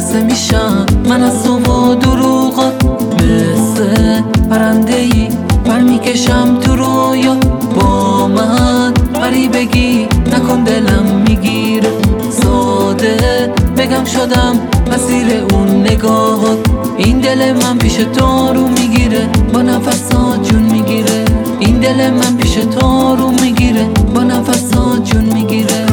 خسته میشم من از تو و دروغات، مثل پرنده‌ای پر میکشم تو رویا. با من پری بگی نکن دلم میگیره، ساده بگم شدم اسیر اون نگاهات. این دل من پیش تو رو میگیره، با نفسات جون میگیره. این دل من پیش تو رو میگیره، با نفسات جون میگیره.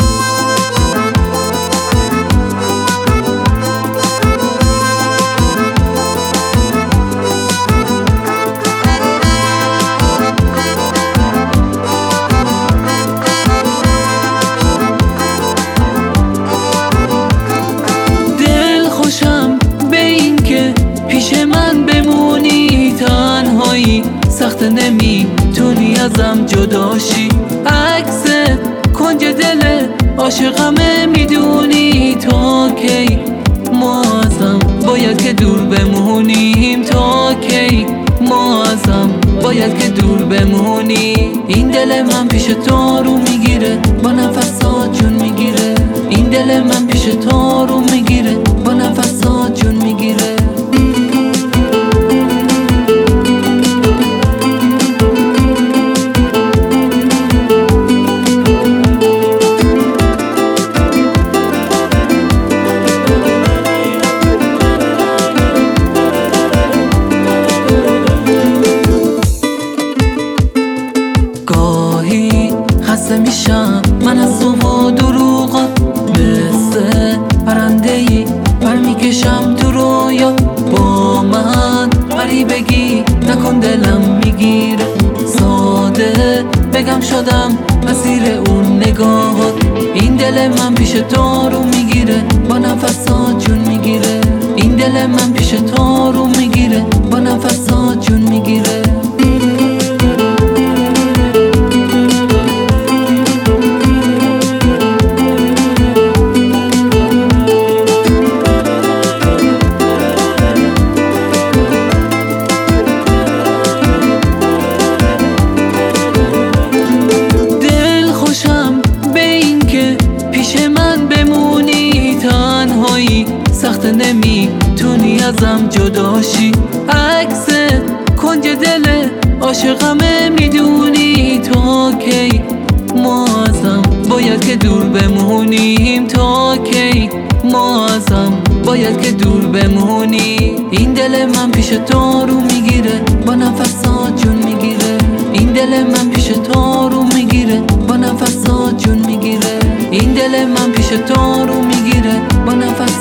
دل خوشم به این که پیش من بمونی، تنهایی سخت نمیتونی ازم جداشی. عکس کنج دل عاشقمه میدونی، تا کی ما ازم باید که دور بمونیم، تا کی ما ازم باید که دور بمونی. این دل من پیش تو رو میگیره، با نفسات جون میگیره. این دل من پیش تو رو میگیره، با نفسات جون میگیره. گاهی خسته میشم من از تو و دروغات، مثل پرنده‌ای پر میکشم تو رویا. با من پری بگی نکن دلم میگیره، ساده بگم شدم اسیر اون نگاهات. این دل من پیش تو رو میگیره، با نفسات جون میگیره. این دل من پیش تو رو میگیره، با نفسات جون میگیره. سخت نمیتونی ازم جداشی. عکس کنج دل عاشقمه میدونی، تا کی ما ازم باید که دور بمونیم، تا کی ما ازم باید که دور بمونی. این دل من پیش تو رو میگیره، با نفسات جون میگیره. این دل من پیش تو رو میگیره، با نفسات جون میگیره. این دل من پیش تو رو میگیره، با نفسات